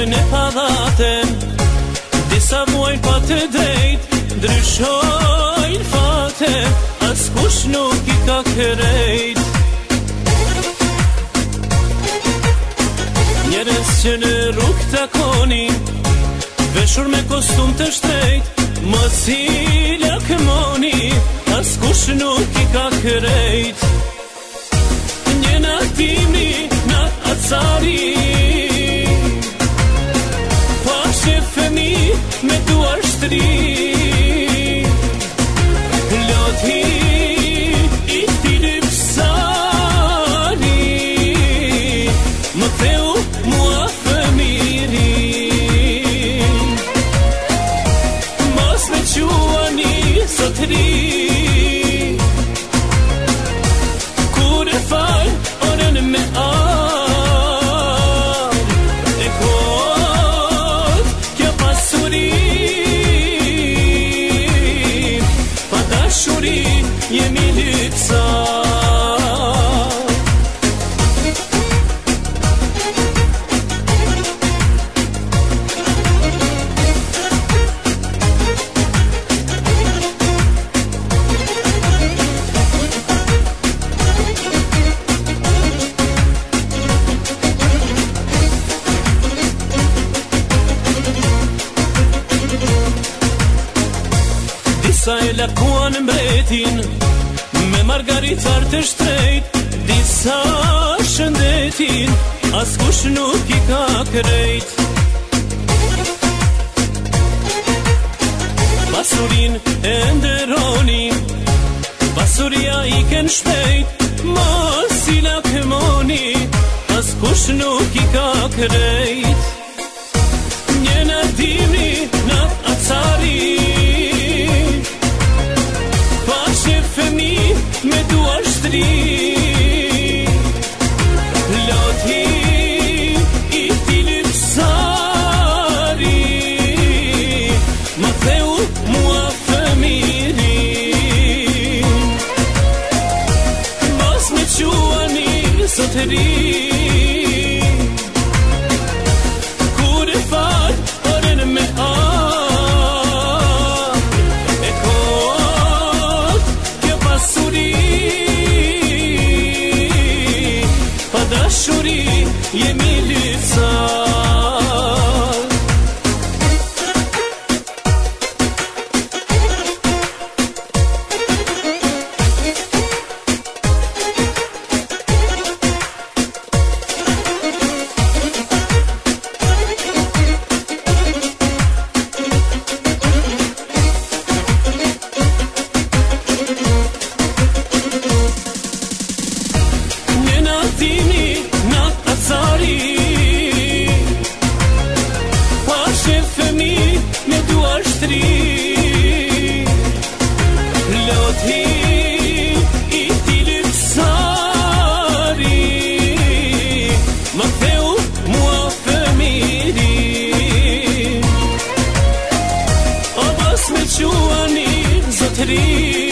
në palaten, disa muajnë pa të drejt, ndryshojnë fate, as kush nuk I ka krejt. Njerëz që në rrugë takoni, veshur me kostum të shtrejt, mos I lakmoni, as kush nuk I ka krejt. Një natimi në Acari, pashe fëmi me duar shtri, loti I këti lypsari, më theu mua fëmirin, mos me quani sotri, kur e fal orën me e kot kjo pasuri, pa dashuri jemi lypsar. Disa e lakuan mbretin me margaritar të shtrejt, disa shëndetin as kush nuk I ka krejt. Pasurin e nderoni, pasuria I ken shpejt, mos I lakmoni, as kush nuk I ka krejt. Një natimi në Acari, fëmi me duar shtri, loti I këti lypsari, më theu mua fëmirin, mos me quani sotri, kur e fal orën me dashuri jemi lypsar. Një natimi në Acari, pashe fëmi me duar shtri, loti I këti lypsari, më theu mua fëmirin, o mos me quani zotri,